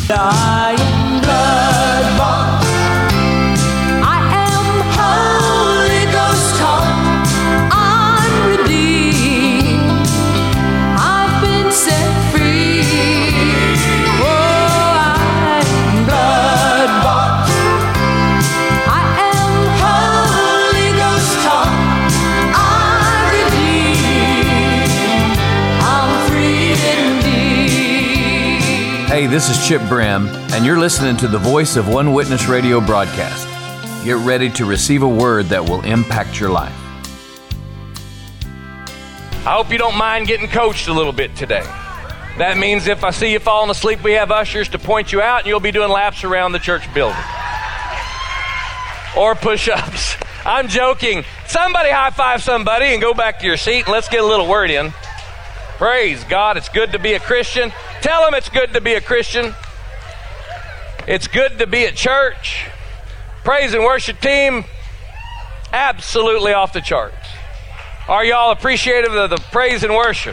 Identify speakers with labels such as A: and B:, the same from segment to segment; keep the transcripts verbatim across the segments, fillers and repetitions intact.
A: I am blood bought. I am Holy Ghost taught. I'm redeemed. I've been set free. Oh, I am blood bought. I am Holy Ghost taught. I'm redeemed. I'm free indeed.
B: Hey, this is Chip Brim, and you're listening to the Voice of One Witness radio broadcast. Get ready to receive a word that will impact your life.
C: I hope you don't mind getting coached a little bit today. That means if I see you falling asleep, we have ushers to point you out, and you'll be doing laps around the church building. Or push-ups. I'm joking. Somebody high-five somebody and go back to your seat, and let's get a little word in. Praise God, it's good to be a Christian. Tell them it's good to be a Christian. It's good to be at church. Praise and worship team, absolutely off the charts. Are y'all appreciative of the praise and worship?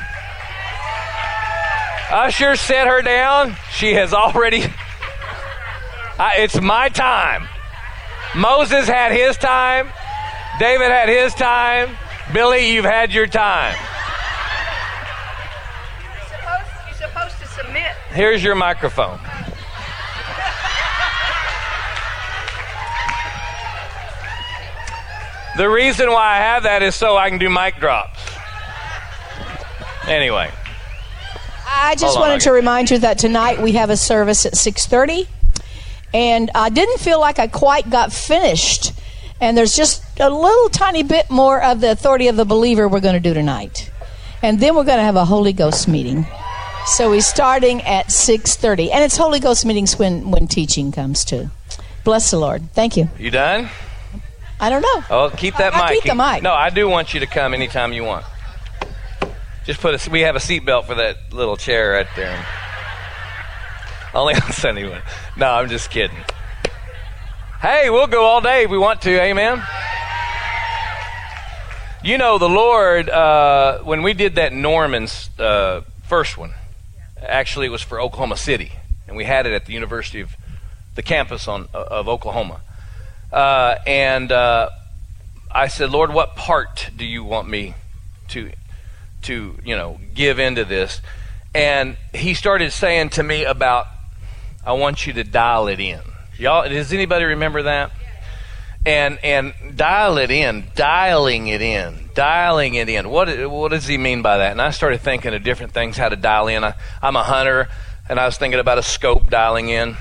C: Usher, set her down. She has already, I, it's my time. Moses had his time. David had his time. Billy, you've had your time.
D: You're supposed to submit.
C: Here's your microphone. The reason why I have that is so I can do mic drops. Anyway.
E: I just
C: Hold on,
E: wanted
C: I'll
E: to
C: get-
E: remind you that tonight we have a service at six thirty. And I didn't feel like I quite got finished. And there's just a little tiny bit more of the authority of the believer we're going to do tonight. And then we're going to have a Holy Ghost meeting. So we're starting at six thirty. And it's Holy Ghost meetings when, when teaching comes too. Bless the Lord. Thank you.
C: You done?
E: I don't know.
C: Oh, keep that
E: I'll
C: mic.
E: keep the mic.
C: No, I do want you to come anytime you want. Just put a, we have a seatbelt for that little chair right there. Only on Sunday. One. No, I'm just kidding. Hey, we'll go all day if we want to. Amen. You know, the Lord, uh, when we did that Norman's uh, first one, actually it was for Oklahoma City, and we had it at the University of the campus on of Oklahoma. Uh, and uh, I said, Lord, what part do you want me to, to you know, give into this? And he started saying to me about, I want you to dial it in. Y'all, does anybody remember that? And and dial it in, dialing it in, dialing it in. What what does he mean by that? And I started thinking of different things, how to dial in. I, I'm a hunter, and I was thinking about a scope dialing in.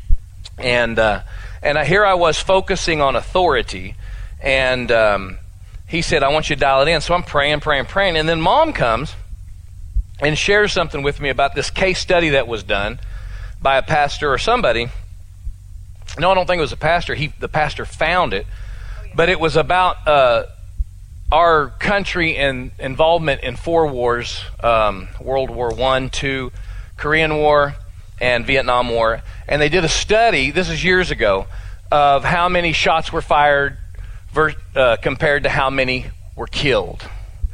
C: And uh, and I, here I was focusing on authority, and um, he said, I want you to dial it in. So I'm praying, praying, praying. And then Mom comes and shares something with me about this case study that was done by a pastor or somebody. No, I don't think it was a pastor. He, the pastor found it. But it was about uh, our country and involvement in four wars, um, World War One, Two, Korean War, and Vietnam War. And they did a study, this is years ago, of how many shots were fired ver- uh, compared to how many were killed.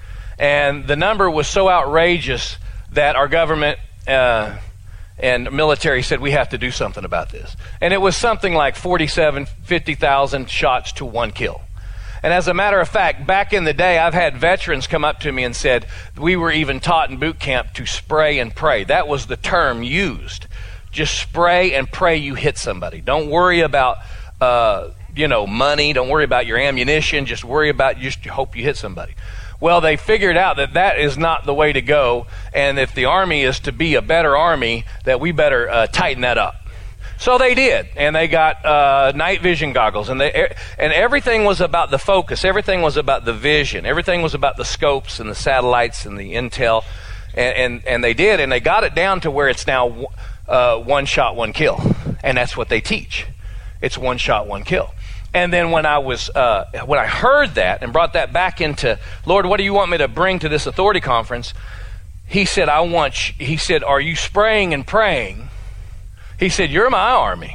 C: And the number was so outrageous that our government uh, and military said, we have to do something about this. And it was something like forty-seven, fifty thousand shots to one kill. And as a matter of fact, back in the day, I've had veterans come up to me and said, we were even taught in boot camp to spray and pray. That was the term used. Just spray and pray you hit somebody. Don't worry about, uh, you know, money. Don't worry about your ammunition. Just worry about, you just hope you hit somebody. Well, they figured out that that is not the way to go, and if the Army is to be a better Army, that we better uh, tighten that up. So they did, and they got uh, night vision goggles, and they and everything was about the focus. Everything was about the vision. Everything was about the scopes and the satellites and the intel, and and, and they did, and they got it down to where it's now uh, one shot, one kill, and that's what they teach. It's one shot, one kill. And then when I was, uh, when I heard that and brought that back into, Lord, what do you want me to bring to this authority conference? He said, I want, you, he said, are you spraying and praying? He said, you're my army.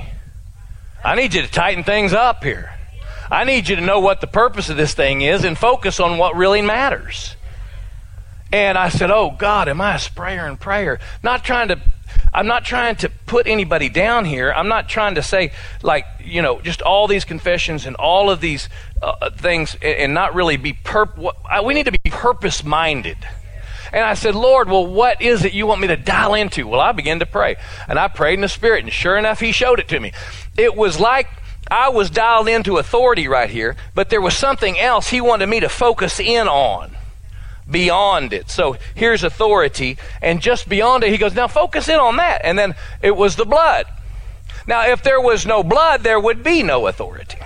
C: I need you to tighten things up here. I need you to know what the purpose of this thing is and focus on what really matters. And I said, oh God, am I a sprayer and prayer? Not trying to, I'm not trying to put anybody down here. I'm not trying to say, like, you know, just all these confessions and all of these uh, things and, and not really be purp. We need to be purpose-minded. And I said, Lord, well, what is it you want me to dial into? Well, I began to pray. And I prayed in the Spirit, and sure enough, he showed it to me. It was like I was dialed into authority right here, but there was something else he wanted me to focus in on beyond it. So here's authority, and just beyond it, he goes, now focus in on that. And then it was the blood. Now, if there was no blood, there would be no authority.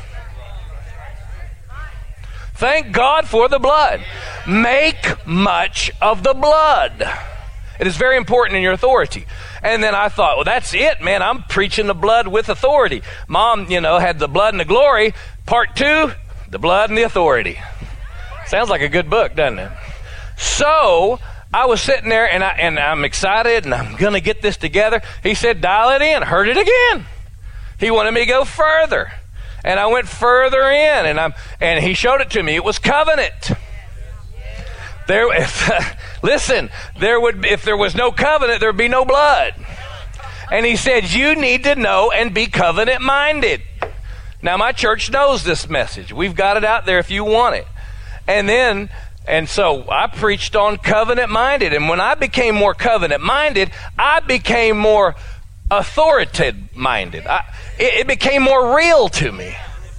C: Thank God for the blood. Make much of the blood. It is very important in your authority. And then I thought, well, that's it, man. I'm preaching the blood with authority. Mom, you know, had the blood and the glory. Part two, the blood and the authority. Sounds like a good book, doesn't it? So I was sitting there, and, I, and I'm excited, and I'm going to get this together. He said, dial it in. Heard it again. He wanted me to go further. And I went further in, and I'm and he showed it to me. It was covenant. There, if, listen, there would if there was no covenant, there would be no blood. And he said, you need to know and be covenant minded. Now, my church knows this message. We've got it out there if you want it. And then, and so I preached on covenant minded. And when I became more covenant minded, I became more authoritative minded. I, it, it became more real to me.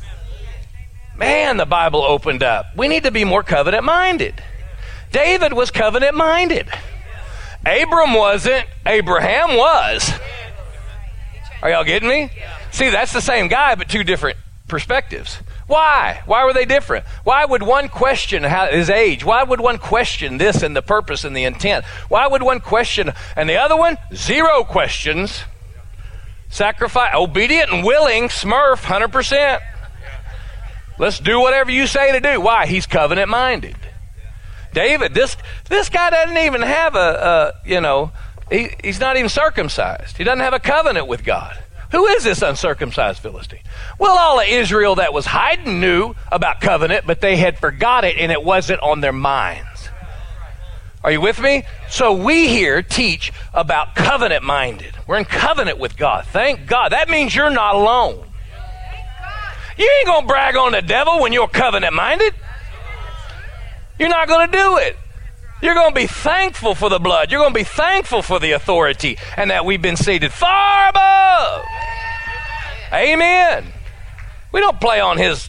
C: Man, the Bible opened up. We need to be more covenant minded. David was covenant minded. Abram wasn't. Abraham was. Are y'all getting me? See, that's the same guy, but two different perspectives. Why? Why were they different? Why would one question how, his age? Why would one question this and the purpose and the intent? Why would one question, and the other one, zero questions. Sacrifice, obedient and willing, Smurf, one hundred percent. Let's do whatever you say to do. Why? He's covenant minded. David, this this guy doesn't even have a, a you know, he, he's not even circumcised. He doesn't have a covenant with God. Who is this uncircumcised Philistine? Well, all of Israel that was hiding knew about covenant, but they had forgot it, and it wasn't on their minds. Are you with me? So we here teach about covenant minded. We're in covenant with God. Thank God. That means you're not alone. You ain't going to brag on the devil when you're covenant minded. You're not going to do it. You're going to be thankful for the blood. You're going to be thankful for the authority and that we've been seated far above. Amen. We don't play on his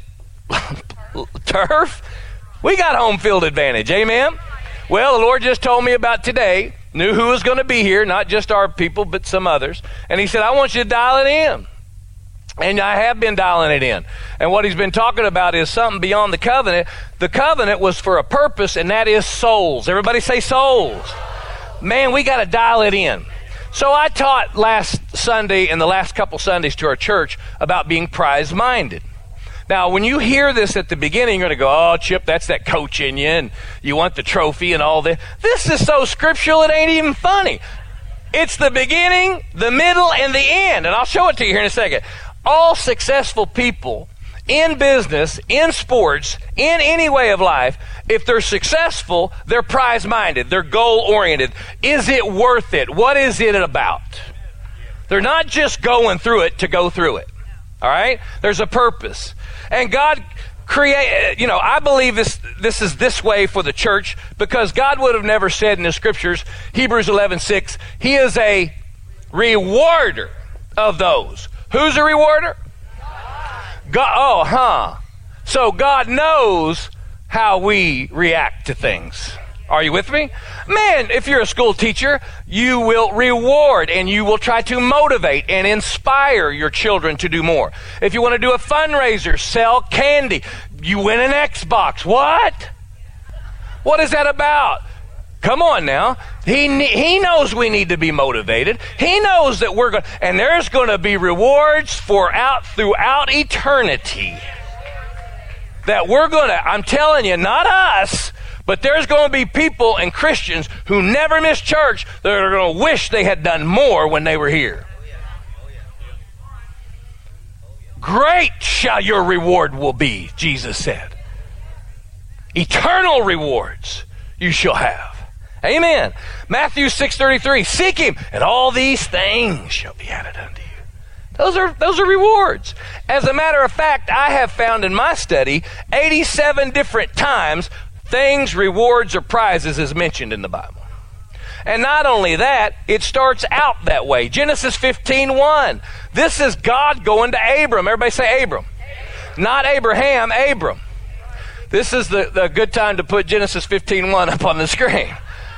C: turf. We got home field advantage. Amen. Well, the Lord just told me about today, knew who was going to be here, not just our people, but some others. And he said, I want you to dial it in. And I have been dialing it in. And what he's been talking about is something beyond the covenant. The covenant was for a purpose, and that is souls. Everybody say souls. Man, we got to dial it in. So I taught last Sunday and the last couple Sundays to our church about being prize-minded. Now, when you hear this at the beginning, you're going to go, oh, Chip, that's that coach in you, and you want the trophy and all this. This is so scriptural, it ain't even funny. It's the beginning, the middle, and the end. And I'll show it to you here in a second. All successful people in business, in sports, in any way of life, if they're successful, they're prize-minded. They're goal-oriented. Is it worth it? What is it about? They're not just going through it to go through it. All right? There's a purpose. And God create, you know, I believe this this is this way for the church because God would have never said in the scriptures, Hebrews eleven six, he is a rewarder of those. Who's a rewarder? God. Oh, huh. So God knows how we react to things. Are you with me? Man, if you're a school teacher, you will reward and you will try to motivate and inspire your children to do more. If you want to do a fundraiser, sell candy, you win an Xbox. What? What is that about? Come on now. He he knows we need to be motivated. He knows that we're going, and there's going to be rewards for out throughout eternity. That we're going to, I'm telling you, not us, but there's going to be people and Christians who never miss church that are going to wish they had done more when they were here. Great shall your reward will be, Jesus said. Eternal rewards you shall have. Amen. Matthew six thirty-three, seek him, and all these things shall be added unto you. Those are, those are rewards. As a matter of fact, I have found in my study eighty-seven different times things, rewards, or prizes is mentioned in the Bible. And not only that, it starts out that way. Genesis fifteen one. This is God going to Abram. Everybody say Abram. Abram. Not Abraham, Abram. This is the, the good time to put Genesis fifteen one up on the screen.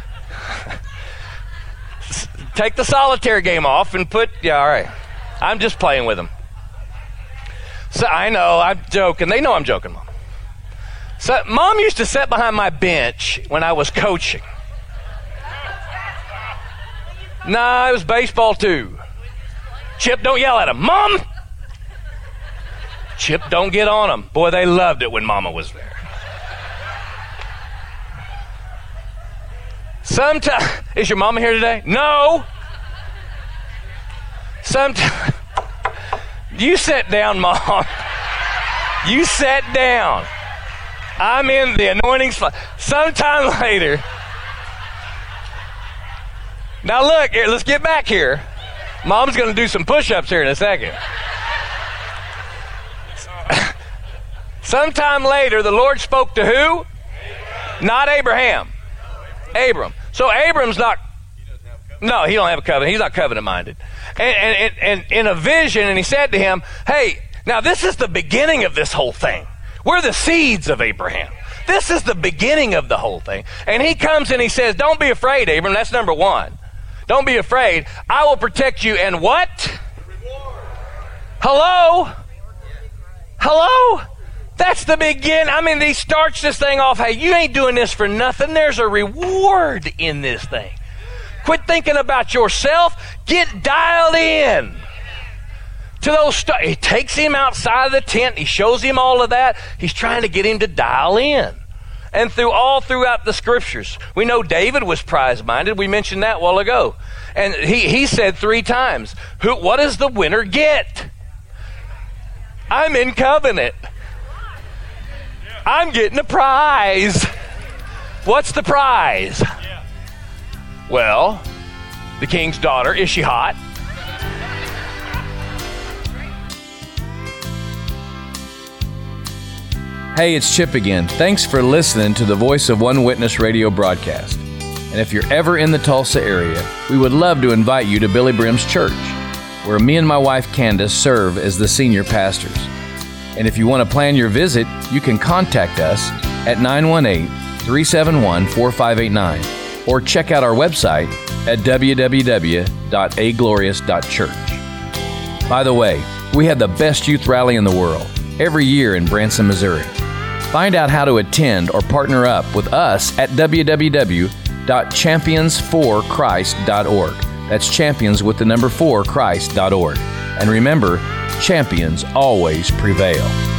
C: Take the solitaire game off and put, yeah, all right. I'm just playing with them. So I know, I'm joking. They know I'm joking, Mom. So Mom used to sit behind my bench when I was coaching. Nah, it was baseball too. Chip, don't yell at him. Mom! Chip, don't get on him. Boy, they loved it when Mama was there. Sometimes, is your mama here today? No. Sometimes, you sit down, Mom. You sit down. I'm in the anointing slide. Sometime later. Now look, here, let's get back here. Mom's going to do some push-ups here in a second. Sometime later, the Lord spoke to who? Not Abraham. Abram. So Abram's not, no, he don't have a covenant. He's not covenant-minded. And, and, and in a vision, and he said to him, hey, now this is the beginning of this whole thing. We're the seeds of Abraham. This is the beginning of the whole thing. And he comes and he says, don't be afraid, Abram. That's number one. Don't be afraid. I will protect you. And what? Hello? Hello? That's the begin. I mean, he starts this thing off, hey, you ain't doing this for nothing. There's a reward in this thing. Quit thinking about yourself. Get dialed in to those st- He takes him outside of the tent. He shows him all of that. He's trying to get him to dial in. And through all throughout the scriptures, we know David was prize-minded. We mentioned that a while ago. And he, he said three times, "Who? What does the winner get? I'm in covenant. I'm getting a prize." What's the prize? Well, the king's daughter. Is she hot?
B: Hey, it's Chip again. Thanks for listening to the Voice of One Witness radio broadcast. And if you're ever in the Tulsa area, we would love to invite you to Billy Brim's church, where me and my wife Candace serve as the senior pastors. And if you want to plan your visit, you can contact us at nine one eight, three seven one, four five eight nine or check out our website at w w w dot a glorious dot church. By the way, we have the best youth rally in the world every year in Branson, Missouri. Find out how to attend or partner up with us at w w w dot champions for christ dot org. That's champions with the number four Christ dot org. And remember, champions always prevail.